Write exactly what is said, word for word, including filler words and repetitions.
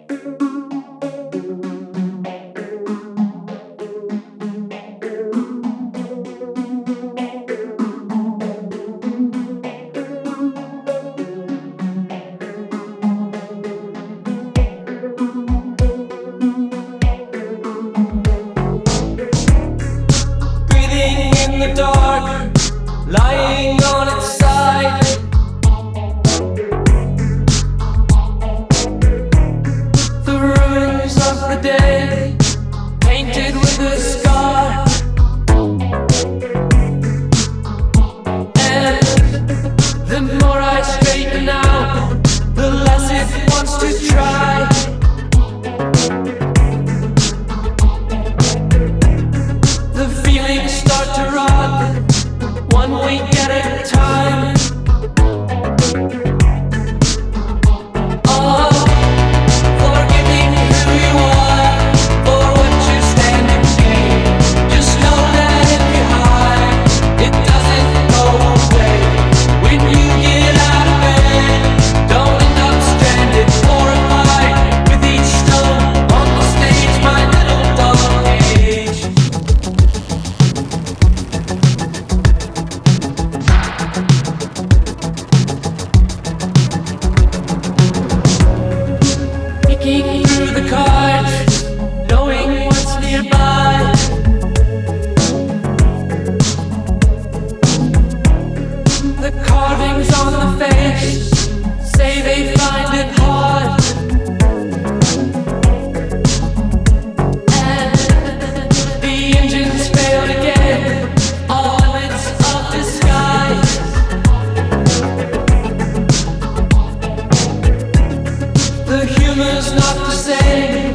In the dark, lying on its side, the ruins of the day, painted with a scar. And the more I straighten out, the less it wants to try. The feelings start to run, one week at a time. Oh, forgetting who you are, for what you stand to gain. Just know that if you hide, it doesn't go away. When you get out of bed, don't end up stranded, horrified with each stone on the stage, my little dog cage. Peeking through the cards, knowing what's nearby. The carvings on the face say they find it hard. And the engines failed again, all limits of disguise. The humor's not the same.